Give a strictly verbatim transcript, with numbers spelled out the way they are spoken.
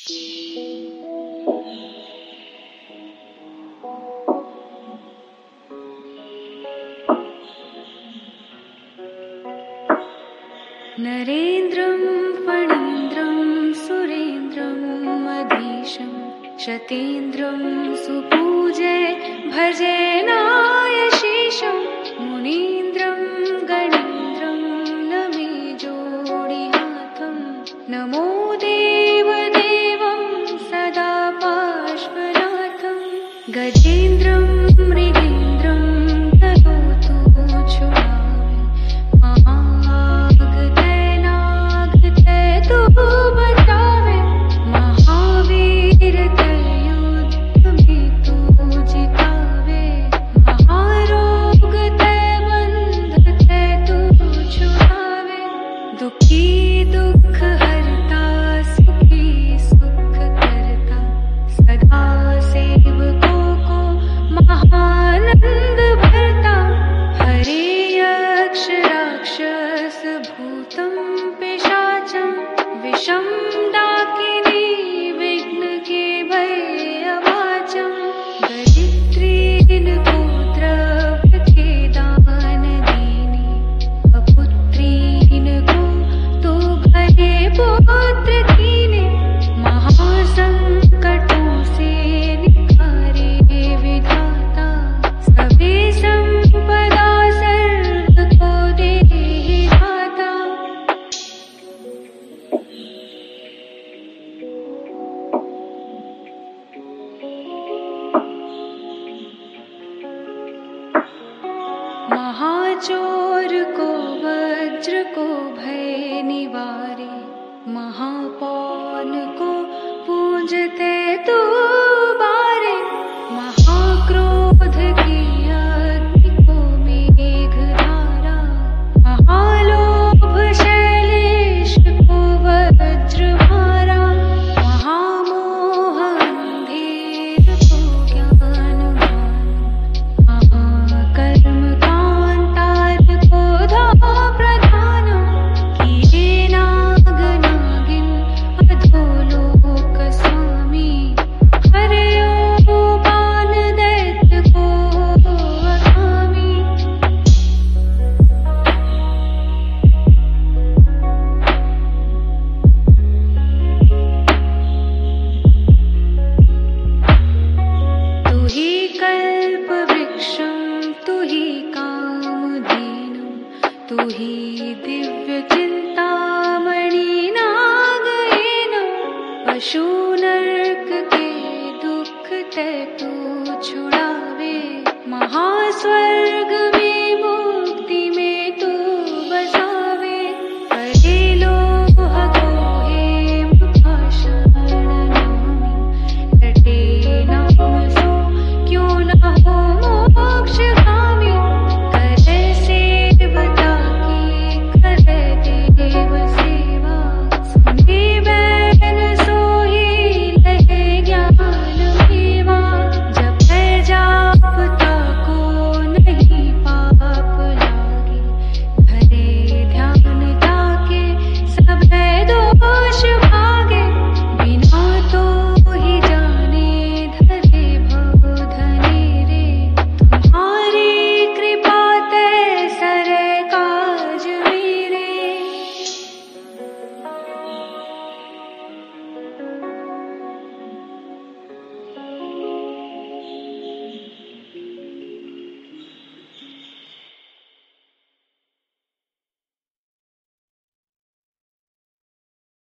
नरेन्द्रं फणीन्द्रं सुरेन्द्रं मधीशं शतेन्द्रं सुपूज्य भजे नायशेषं मुनीन्द्रं गणेन्द्रं नमे जोड़ि हाथं नमो देवदेवं सदा पार्श्वनाथं गजेन्द्रं मृगेन्द्रं करोतु छुड़ावे महागतैनागतै तू बचावे महावीर युद्ध में तू जितावे महारोग तै बंध तै तू छुड़ावे दुखी दुख हरता सुखी सुख करता सदा सेवकों को महानंद भरता हरे यक्ष राक्षस भूतं पिशाचं विषं डाकिनी विघ्न के भय अवाचं दरिद्रीन को द्रव्य के दान दीनी अपुत्रीन को तो भले पुत्र कीने महासंकटों से निखारे विधाता सभी संपदा सर्व को दे दाता महाचोर को वज्र को भय निवारे महापौन